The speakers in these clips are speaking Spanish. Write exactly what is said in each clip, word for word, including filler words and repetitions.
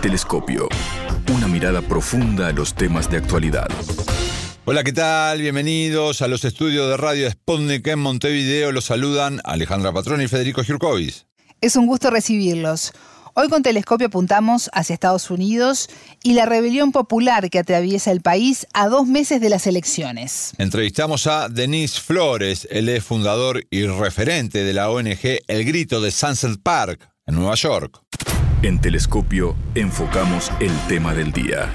Telescopio. Una mirada profunda a los temas de actualidad. Hola, ¿qué tal? Bienvenidos a los estudios de Radio Sputnik en Montevideo. Los saludan Alejandra Patroni y Federico Jurkovic. Es un gusto recibirlos. Hoy con Telescopio apuntamos hacia Estados Unidos y la rebelión popular que atraviesa el país a dos meses de las elecciones. Entrevistamos a Denis Flores, él es fundador y referente de la O N G El Grito de Sunset Park, en Nueva York. En Telescopio enfocamos el tema del día.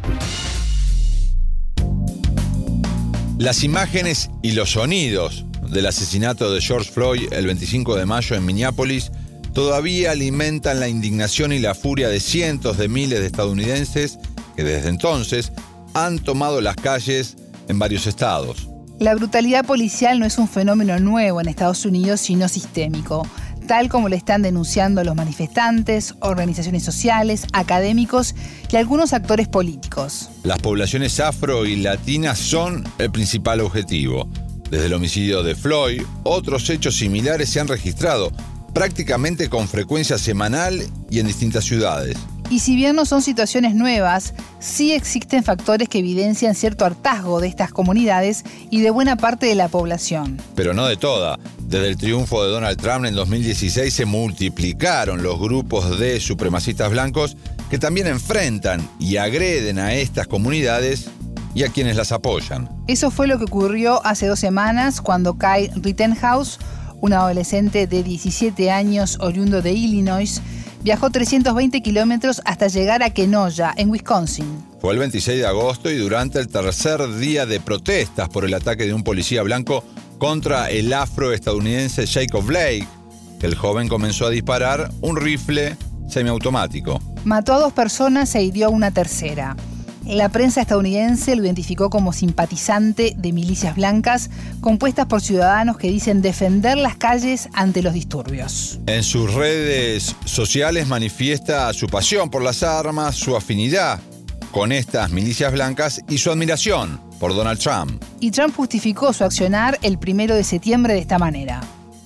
Las imágenes y los sonidos del asesinato de George Floyd el veinticinco de mayo en Minneapolis todavía alimentan la indignación y la furia de cientos de miles de estadounidenses que desde entonces han tomado las calles en varios estados. La brutalidad policial no es un fenómeno nuevo en Estados Unidos, sino sistémico, tal como lo están denunciando los manifestantes, organizaciones sociales, académicos y algunos actores políticos. Las poblaciones afro y latinas son el principal objetivo. Desde el homicidio de Floyd, otros hechos similares se han registrado, prácticamente con frecuencia semanal y en distintas ciudades. Y si bien no son situaciones nuevas, sí existen factores que evidencian cierto hartazgo de estas comunidades y de buena parte de la población. Pero no de toda. Desde el triunfo de Donald Trump en dos mil dieciséis se multiplicaron los grupos de supremacistas blancos que también enfrentan y agreden a estas comunidades y a quienes las apoyan. Eso fue lo que ocurrió hace dos semanas cuando Kyle Rittenhouse, un adolescente de diecisiete años oriundo de Illinois, viajó trescientos veinte kilómetros hasta llegar a Kenosha, en Wisconsin. Fue el veintiséis de agosto y durante el tercer día de protestas por el ataque de un policía blanco contra el afroestadounidense Jacob Blake, que el joven comenzó a disparar un rifle semiautomático. Mató a dos personas e hirió a una tercera. La prensa estadounidense lo identificó como simpatizante de milicias blancas compuestas por ciudadanos que dicen defender las calles ante los disturbios. En sus redes sociales manifiesta su pasión por las armas, su afinidad con estas milicias blancas y su admiración por Donald Trump. Y Trump justificó su accionar el primero de septiembre de esta manera.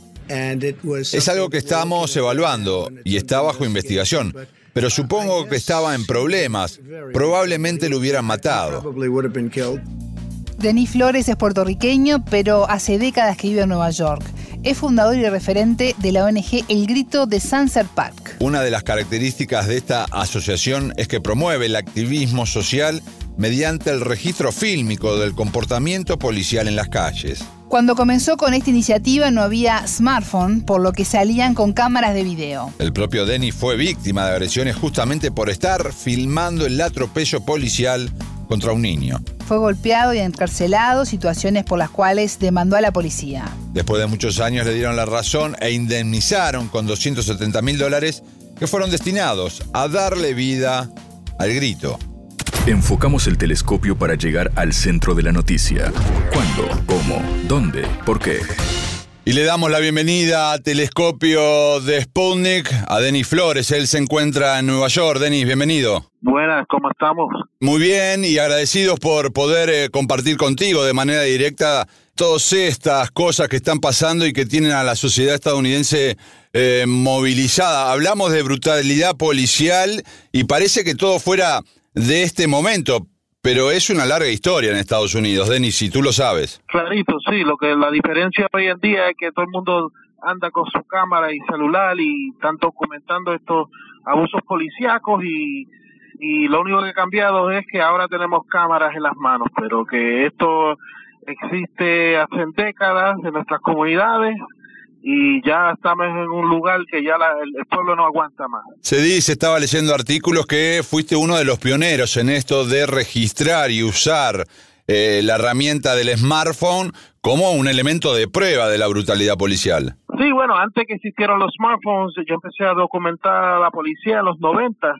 Es algo que estamos evaluando y está bajo investigación. Pero supongo que estaba en problemas. Probablemente lo hubieran matado. Denis Flores es puertorriqueño, pero hace décadas que vive en Nueva York. Es fundador y referente de la O N G El Grito de Sunset Park. Una de las características de esta asociación es que promueve el activismo social mediante el registro fílmico del comportamiento policial en las calles. Cuando comenzó con esta iniciativa no había smartphone, por lo que salían con cámaras de video. El propio Denis fue víctima de agresiones justamente por estar filmando el atropello policial contra un niño. Fue golpeado y encarcelado, situaciones por las cuales demandó a la policía. Después de muchos años le dieron la razón e indemnizaron con doscientos setenta mil dólares que fueron destinados a darle vida al grito. Enfocamos el telescopio para llegar al centro de la noticia. ¿Cuándo? ¿Cómo? ¿Dónde? ¿Por qué? Y le damos la bienvenida a Telescopio de Sputnik a Denis Flores. Él se encuentra en Nueva York. Denis, bienvenido. Buenas, ¿cómo estamos? Muy bien y agradecidos por poder eh, compartir contigo de manera directa todas estas cosas que están pasando y que tienen a la sociedad estadounidense eh, movilizada. Hablamos de brutalidad policial y parece que todo fuera de este momento, pero es una larga historia en Estados Unidos, Denis, si tú lo sabes. Clarito, sí, lo que la diferencia hoy en día es que todo el mundo anda con su cámara y celular y están documentando estos abusos policíacos y, y lo único que ha cambiado es que ahora tenemos cámaras en las manos, pero que esto existe hace décadas en nuestras comunidades y ya estamos en un lugar que ya la, el, el pueblo no aguanta más. Se dice, estaba leyendo artículos, que fuiste uno de los pioneros en esto de registrar y usar eh, la herramienta del smartphone como un elemento de prueba de la brutalidad policial. Sí, bueno, antes que existieran los smartphones, yo empecé a documentar a la policía en los noventas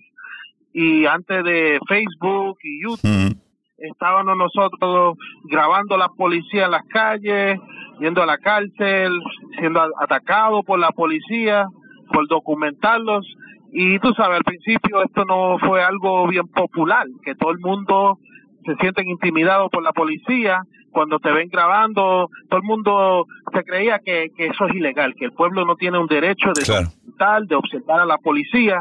y antes de Facebook y YouTube. Mm. Estábamos nosotros grabando a la policía en las calles, yendo a la cárcel, siendo atacados por la policía, por documentarlos. Y tú sabes, al principio esto no fue algo bien popular, que todo el mundo se sienten intimidados por la policía. Cuando te ven grabando, todo el mundo se creía que, que eso es ilegal, que el pueblo no tiene un derecho de, claro. documentar, de observar a la policía.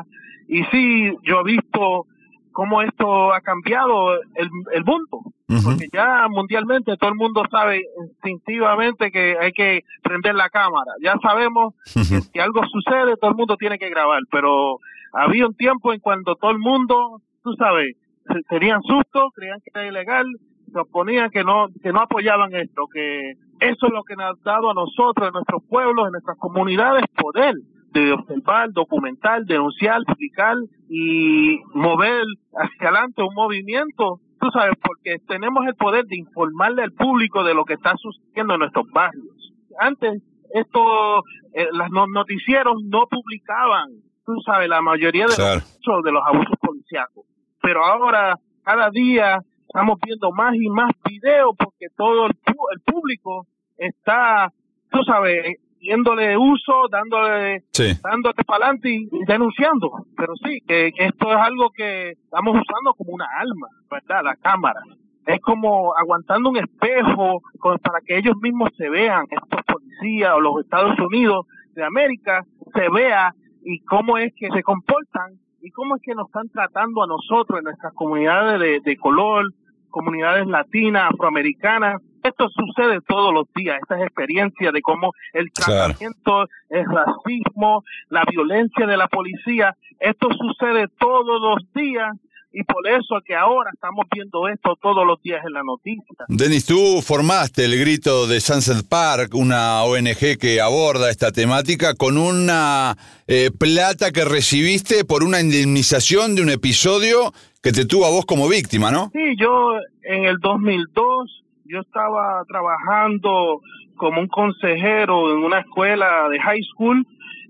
Y sí, yo he visto cómo esto ha cambiado el, el mundo, uh-huh. porque ya mundialmente todo el mundo sabe instintivamente que hay que prender la cámara. Ya sabemos uh-huh. que si algo sucede, todo el mundo tiene que grabar, pero había un tiempo en cuando todo el mundo, tú sabes, tenían susto, creían que era ilegal, se oponían, que no, que no apoyaban esto, que eso es lo que nos ha dado a nosotros, en nuestros pueblos, en nuestras comunidades, poder de observar, documentar, denunciar, publicar y mover hacia adelante un movimiento, tú sabes, porque tenemos el poder de informarle al público de lo que está sucediendo en nuestros barrios. Antes, esto, eh, los noticieros no publicaban, tú sabes, la mayoría de, claro. los, de los abusos policíacos, pero ahora, cada día, estamos viendo más y más videos porque todo el, el público está, tú sabes, dándole uso, dándole, sí. dándole para adelante y denunciando. Pero sí, que, que esto es algo que estamos usando como una arma, ¿verdad? La cámara. Es como aguantando un espejo con, para que ellos mismos se vean, estos policías o los Estados Unidos de América, se vea y cómo es que se comportan y cómo es que nos están tratando a nosotros en nuestras comunidades de, de color, comunidades latinas, afroamericanas. Esto sucede todos los días, estas experiencias de cómo el tratamiento, claro. el racismo, la violencia de la policía, esto sucede todos los días y por eso que ahora estamos viendo esto todos los días en la noticia. Denis, tú formaste el Grito de Sunset Park, una O N G que aborda esta temática con una eh, plata que recibiste por una indemnización de un episodio que te tuvo a vos como víctima, ¿no? Sí, yo en el dos mil dos yo estaba trabajando como un consejero en una escuela de high school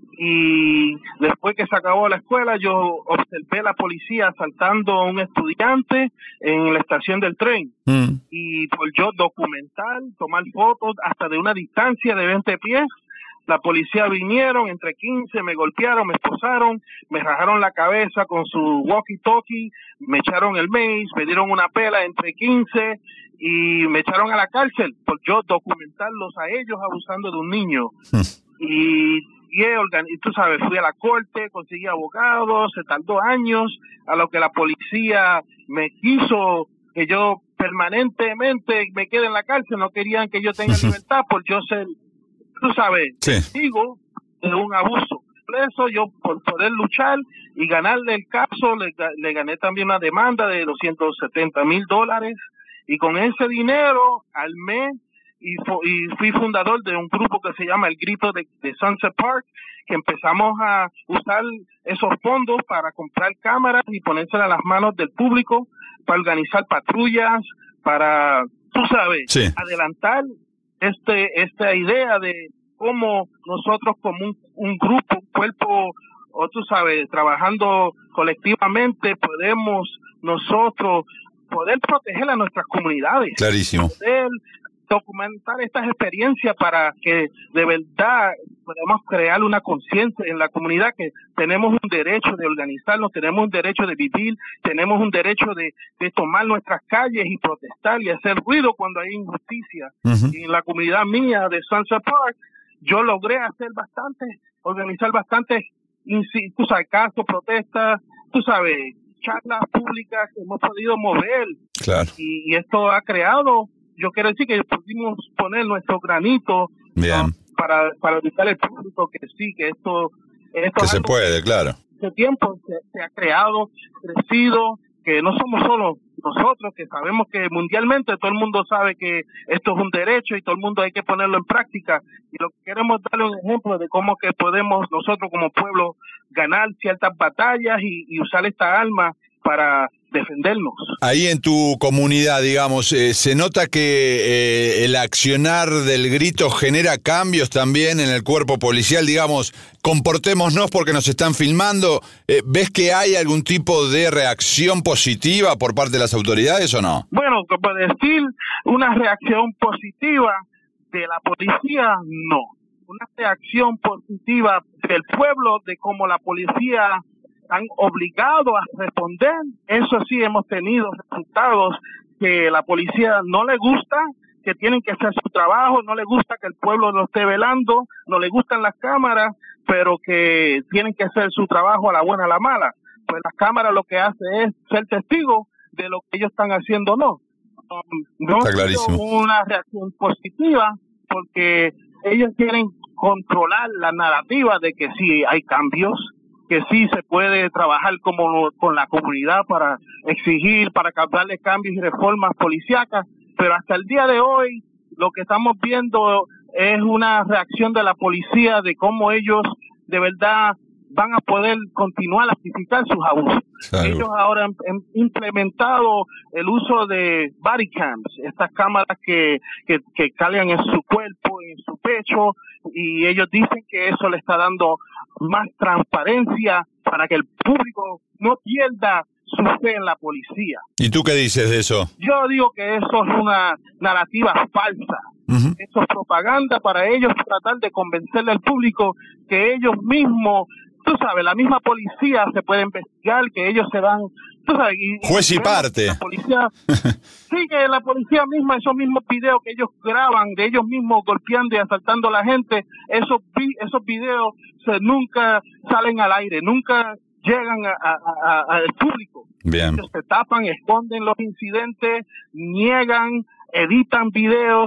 y después que se acabó la escuela yo observé a la policía asaltando a un estudiante en la estación del tren mm. y por yo documentar, tomar fotos hasta de una distancia de veinte pies, la policía vinieron, entre quince, me golpearon, me esposaron, me rajaron la cabeza con su walkie-talkie, me echaron el maíz, me dieron una pela entre quince y me echaron a la cárcel por yo documentarlos a ellos abusando de un niño. y, y, organi- y tú sabes, fui a la corte, conseguí abogados, se tardó años, a lo que la policía me quiso que yo permanentemente me quede en la cárcel, no querían que yo tenga libertad por yo ser, tú sabes, sí. testigo de un abuso. Por eso yo, por poder luchar y ganarle el caso, le, le gané también una demanda de doscientos setenta mil dólares y con ese dinero armé y, y fui fundador de un grupo que se llama El Grito de, de Sunset Park, que empezamos a usar esos fondos para comprar cámaras y ponérselas a las manos del público, para organizar patrullas, para, tú sabes, sí. adelantar este esta idea de cómo nosotros como un, un grupo, un cuerpo, o tú sabes, trabajando colectivamente, podemos nosotros poder proteger a nuestras comunidades. Clarísimo. Poder documentar estas experiencias para que de verdad podamos crear una conciencia en la comunidad que tenemos un derecho de organizarnos, tenemos un derecho de vivir, tenemos un derecho de, de tomar nuestras calles y protestar y hacer ruido cuando hay injusticia. Uh-huh. Y en la comunidad mía de Sunset Park, yo logré hacer bastante, organizar bastantes, tú sabes, casos, protestas, tú sabes, charlas públicas que hemos podido mover. Claro. Y, y esto ha creado, yo quiero decir que pudimos poner nuestro granito Bien. ¿no? para para evitar el público que sí, que esto... esto que se puede, claro. Este tiempo se, se ha creado, crecido, que no somos solo nosotros, que sabemos que mundialmente todo el mundo sabe que esto es un derecho y todo el mundo hay que ponerlo en práctica. Y lo que queremos darle un ejemplo de cómo que podemos nosotros como pueblo ganar ciertas batallas y, y usar esta arma para defendernos. Ahí en tu comunidad, digamos, eh, ¿se nota que eh, el accionar del grito genera cambios también en el cuerpo policial? Digamos, comportémonos porque nos están filmando. Eh, ¿Ves que hay algún tipo de reacción positiva por parte de las autoridades o no? Bueno, como decir, una reacción positiva de la policía, no. Una reacción positiva del pueblo de cómo la policía están obligados a responder. Eso sí, hemos tenido resultados que la policía no le gusta, que tienen que hacer su trabajo, no le gusta que el pueblo lo esté velando, no le gustan las cámaras, pero que tienen que hacer su trabajo a la buena a la mala. pues la cámara lo que hace es ser testigo de lo que ellos están haciendo o no. Um, no Está ha clarísimo. sido una reacción positiva porque ellos quieren controlar la narrativa de que sí hay cambios, que sí se puede trabajar como con la comunidad para exigir, para darle cambios y reformas policíacas, pero hasta el día de hoy lo que estamos viendo es una reacción de la policía de cómo ellos de verdad van a poder continuar a justificar sus abusos. Claro. Ellos ahora han, han implementado el uso de body cams, estas cámaras que, que, que cargan en su cuerpo, en su pecho, y ellos dicen que eso le está dando más transparencia para que el público no pierda su fe en la policía. ¿Y tú qué dices de eso? Yo digo que eso es una narrativa falsa. Uh-huh. Eso es propaganda para ellos tratar de convencerle al público que ellos mismos, tú sabes, la misma policía se puede investigar, que ellos se van, tú sabes, y, juez y, y parte. La policía, sí, que la policía misma, esos mismos videos que ellos graban de ellos mismos golpeando y asaltando a la gente, esos esos videos se, nunca salen al aire, nunca llegan a, a, a, al público. Bien. Ellos se tapan, esconden los incidentes, niegan, editan videos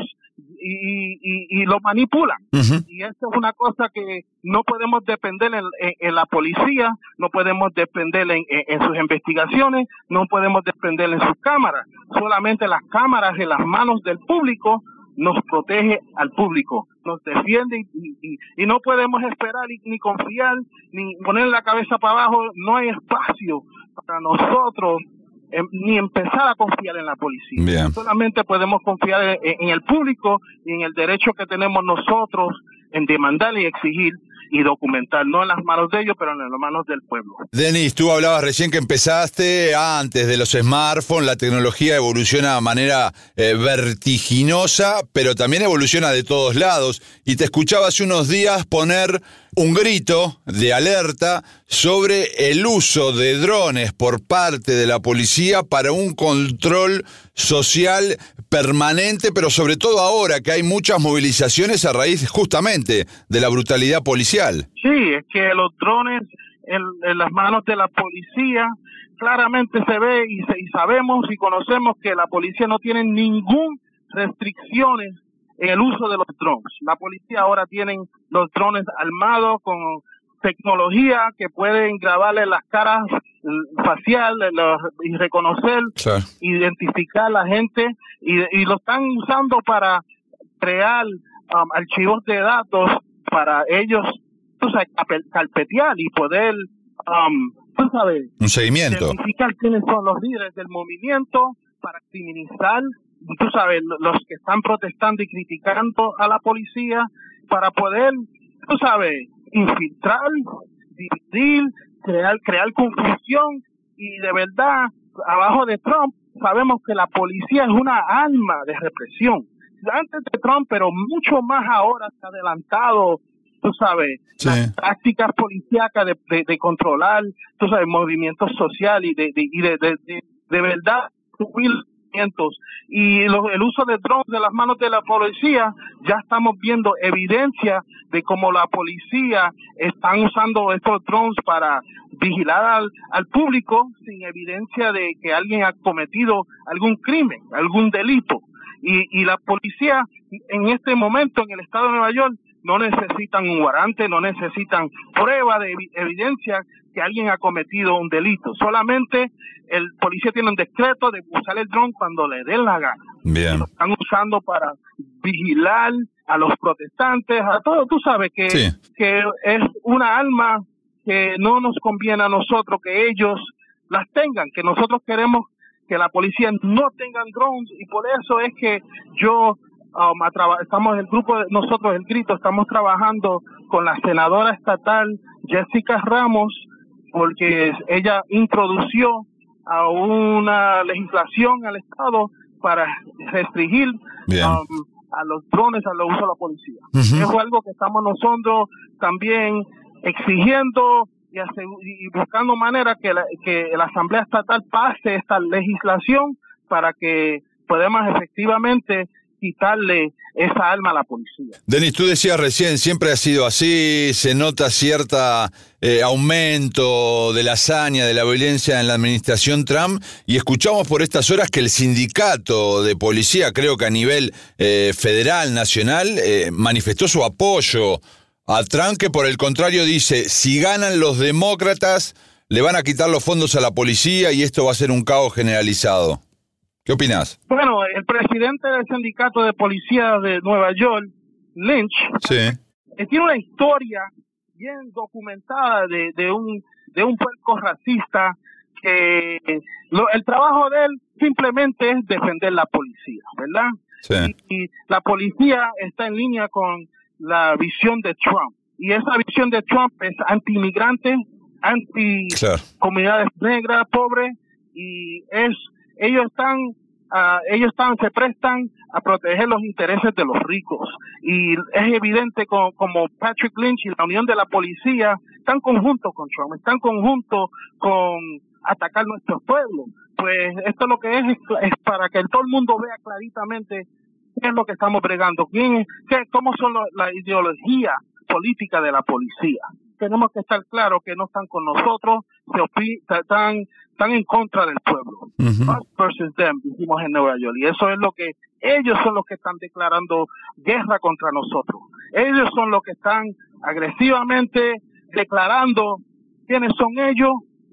y, y, y lo manipulan. Uh-huh. Y eso es una cosa que no podemos depender en, en, en la policía, no podemos depender en, en, en sus investigaciones, no podemos depender en sus cámaras. Solamente las cámaras en las manos del público nos protege al público, nos defiende y, y, y no podemos esperar ni, ni confiar, ni poner la cabeza para abajo. No hay espacio para nosotros eh, ni empezar a confiar en la policía. Bien. Solamente podemos confiar en, en el público y en el derecho que tenemos nosotros en demandar y exigir y documentar, no en las manos de ellos, pero en las manos del pueblo. Denis, tú hablabas recién que empezaste antes de los smartphones, la tecnología evoluciona de manera eh, vertiginosa, pero también evoluciona de todos lados, y te escuchaba hace unos días poner un grito de alerta sobre el uso de drones por parte de la policía para un control social permanente, pero sobre todo ahora que hay muchas movilizaciones a raíz justamente de la brutalidad policial. Sí, es que los drones en, en las manos de la policía claramente se ve y, se, y sabemos y conocemos que la policía no tiene ninguna restricciones en el uso de los drones. La policía ahora tienen los drones armados con tecnología que pueden grabarle las caras faciales y reconocer, claro, identificar a la gente, y, y lo están usando para crear um, archivos de datos para ellos, tú sabes, carpetear y poder, um, tú sabes, un seguimiento, identificar quiénes son los líderes del movimiento para criminalizar, tú sabes, los que están protestando y criticando a la policía, para poder, tú sabes, infiltrar, dividir, crear, crear confusión. Y de verdad, abajo de Trump, sabemos que la policía es una arma de represión. Antes de Trump, pero mucho más ahora, se ha adelantado, tú sabes, sí, las tácticas policíacas de, de, de controlar, tú sabes, movimientos sociales y de, de, y de, de, de, de verdad subir y lo, el uso de drones de las manos de la policía. Ya estamos viendo evidencia de cómo la policía están usando estos drones para vigilar al, al público sin evidencia de que alguien ha cometido algún crimen, algún delito. Y, y la policía en este momento en el estado de Nueva York no necesitan un guarante, no necesitan prueba de evidencia que alguien ha cometido un delito. Solamente el policía tiene un decreto de usar el dron cuando le dé la gana. Bien. Lo están usando para vigilar a los protestantes, a todo. Tú sabes que, sí, que es una arma que no nos conviene a nosotros que ellos las tengan, que nosotros queremos que la policía no tengan drones, y por eso es que yo um, a traba- estamos el grupo de nosotros, el Grito, estamos trabajando con la senadora estatal Jessica Ramos, porque ella introdució a una legislación al Estado para restringir um, a los drones al uso de la policía. Uh-huh. Es algo que estamos nosotros también exigiendo y, hace, y buscando manera que la, que la Asamblea Estatal pase esta legislación para que podamos efectivamente quitarle esa arma a la policía. Denis, tú decías recién, siempre ha sido así, se nota cierta eh, aumento de la hazaña, de la violencia en la administración Trump, y escuchamos por estas horas que el sindicato de policía, creo que a nivel eh, federal, nacional, eh, manifestó su apoyo a Trump, que por el contrario dice, si ganan los demócratas, le van a quitar los fondos a la policía y esto va a ser un caos generalizado. ¿Qué opinás? Bueno, el presidente del sindicato de policía de Nueva York, Lynch, sí. tiene una historia bien documentada de, de un de un puerco racista que lo, el trabajo de él simplemente es defender la policía, ¿verdad? Sí. Y, y la policía está en línea con la visión de Trump. Y esa visión de Trump es anti-inmigrante, anti-comunidades claro. negras, pobres, y es ellos están uh, ellos están se prestan a proteger los intereses de los ricos, y es evidente como, como Patrick Lynch y la unión de la policía están conjuntos con Trump, están conjuntos con atacar nuestro pueblo. Pues esto lo que es es, es para que todo el mundo vea claritamente qué es lo que estamos bregando, quién es, qué, cómo son lo, la ideología política de la policía. Tenemos que estar claros que no están con nosotros, se opi- están, están en contra del pueblo. Uh-huh. Us versus them, decimos en Nueva York. Y eso es lo que, ellos son los que están declarando guerra contra nosotros. Ellos son los que están agresivamente declarando quiénes son ellos,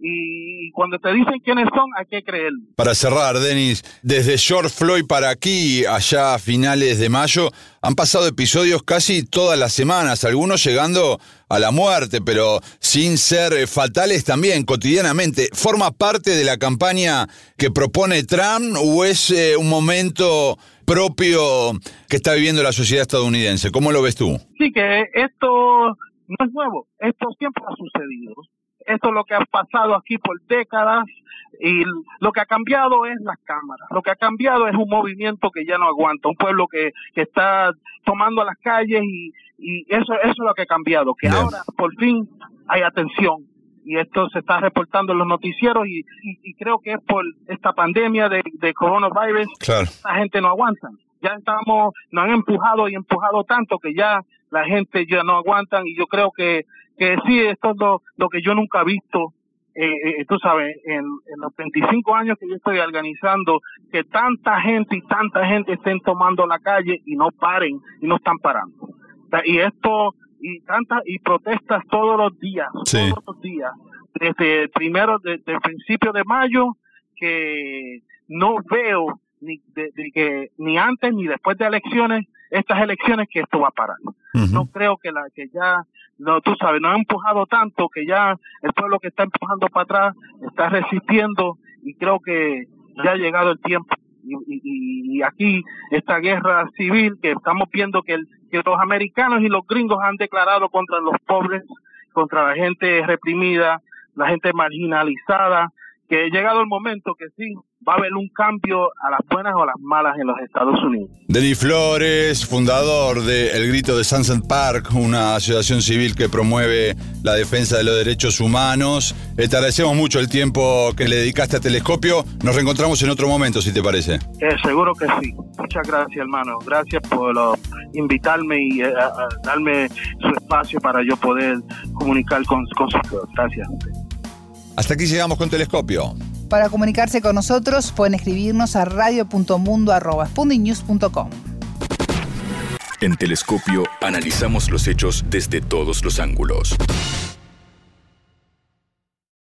y cuando te dicen quiénes son, hay que creerlo. Para cerrar, Denis, desde George Floyd para aquí, allá a finales de mayo, han pasado episodios casi todas las semanas, algunos llegando a la muerte, pero sin ser fatales también, cotidianamente. ¿Forma parte de la campaña que propone Trump o es eh, un momento propio que está viviendo la sociedad estadounidense? ¿Cómo lo ves tú? Sí, que esto no es nuevo, esto siempre ha sucedido. Esto es lo que ha pasado aquí por décadas, y lo que ha cambiado es las cámaras. Lo que ha cambiado es un movimiento que ya no aguanta, un pueblo que, que está tomando las calles, y, y eso, eso es lo que ha cambiado, que Bien. ahora por fin hay atención. Y esto se está reportando en los noticieros, y, y, y creo que es por esta pandemia de, de coronavirus, claro. la gente no aguanta. Ya estamos, nos han empujado y empujado tanto que ya la gente ya no aguantan, y yo creo que que sí, esto es lo, lo que yo nunca he visto, eh, eh, tú sabes, en, en los veinticinco años que yo estoy organizando, que tanta gente y tanta gente estén tomando la calle y no paren, y no están parando. O sea, y esto, y tantas, y protestas todos los días, sí. todos los días, desde el primero, desde el principio de mayo, que no veo ni de, de que ni antes ni después de elecciones, estas elecciones, que esto va a parar. Uh-huh. No creo que la que ya, no, tú sabes, nos ha empujado tanto que ya el pueblo que está empujando para atrás está resistiendo, y creo que ya ha llegado el tiempo. Y, y, y aquí esta guerra civil que estamos viendo que, el, que los americanos y los gringos han declarado contra los pobres, contra la gente reprimida, la gente marginalizada, que ha llegado el momento que sí, va a haber un cambio a las buenas o a las malas en los Estados Unidos. Denis Flores, fundador de El Grito de Sunset Park, una asociación civil que promueve la defensa de los derechos humanos. Eh, te agradecemos mucho el tiempo que le dedicaste a Telescopio. Nos reencontramos en otro momento, si te parece. Eh, seguro que sí. Muchas gracias, hermano. Gracias por uh, invitarme y uh, uh, darme su espacio para yo poder comunicar con, con sus pueblos. Gracias. Hasta aquí llegamos con Telescopio. Para comunicarse con nosotros pueden escribirnos a radio punto mundo arroba sputnik news punto com. En Telescopio analizamos los hechos desde todos los ángulos.